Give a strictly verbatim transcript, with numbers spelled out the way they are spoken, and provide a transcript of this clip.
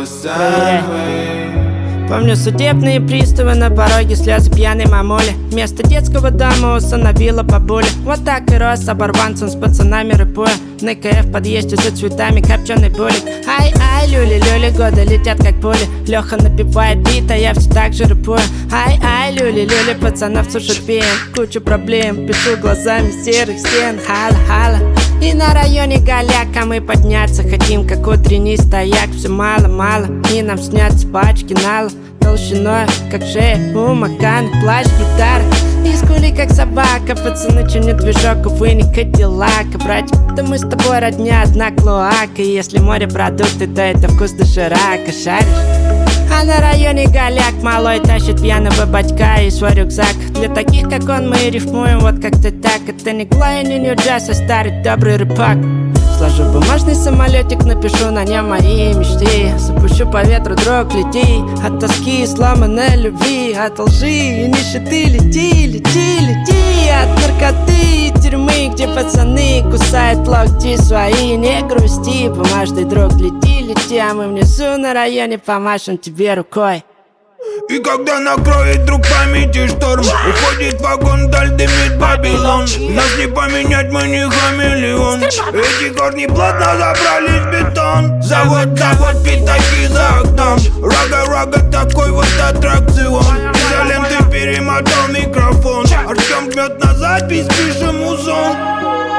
Помню судебные приставы на пороге, слезы пьяной мамули. Вместо детского дома усыновила бабуля. Вот так и рос оборванцем с пацанами рэпуя. На КФ в подъезде за цветами копченый булик. Ай-ай, люли-люли, годы летят как пули. Леха напевает бит, а я все так же рэпую. Ай-ай, люли-люли, пацанов сушит пен. Кучу проблем, пишу глазами серых стен. Хала-хала. И на районе голяк, а мы подняться хотим, как утренний стояк. Все мало-мало, и нам снятся пачки нала толщиной, как шея у Макана. Плащ, гитара, и скули, как собака. Пацаны, че не движок, увы, не Кадиллака. Братья, да мы с тобой родня, одна клоака. И если морепродукты, то это вкус доширака. Шаришь? А на районе голяк малой тащит пьяного батька и свой рюкзак. Для таких, как он, мы рифмуем вот как-то так. Это не Глай, не Нью-Джаз, а старый добрый рэпак. Сложу бумажный самолетик, напишу на нем мои мечты. Запущу по ветру, друг, лети. От тоски, сломанной любви, от лжи и нищеты. Лети, лети, лети. От наркоты и тюрьмы, где пацаны кусают локти свои. Не грусти, бумажный друг, лети, лети. А мы внизу на районе помашем тебе рукой. И когда накроет друг памяти шторм, уходит вагон, даль дымит Вавилон. Нас не поменять, мы не хамелеон. Эти корни плотно забрались в бетон. Завод, завод, пятаки за окном. Рага-рага, такой вот аттракцион. Изоленты перемотал микрофон. Артем жмет на запись, пишем музон.